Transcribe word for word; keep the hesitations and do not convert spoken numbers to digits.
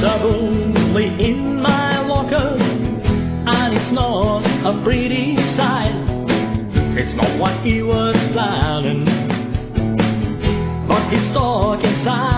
a bully in my locker, and it's not a pretty sight. It's not what he was planning, but he's stuck inside.